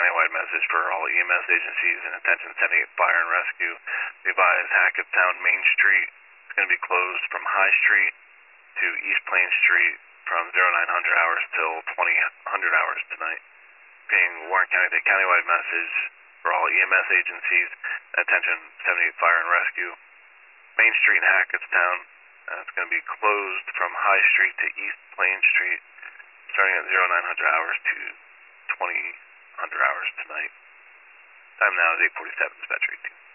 countywide message for all EMS agencies and attention 78 Fire and Rescue. Be advised, Hackettstown Main Street is going to be closed from High Street to East Plain Street from 0900 hours till 2000 hours tonight. Being Warren County, the countywide message for all EMS agencies, attention 78 Fire and Rescue. Main Street in Hackettstown, it's going to be closed from High Street to East Plain Street, starting at 0900 hours to 2000 hours tonight. Time now is 8:47, dispatch 18.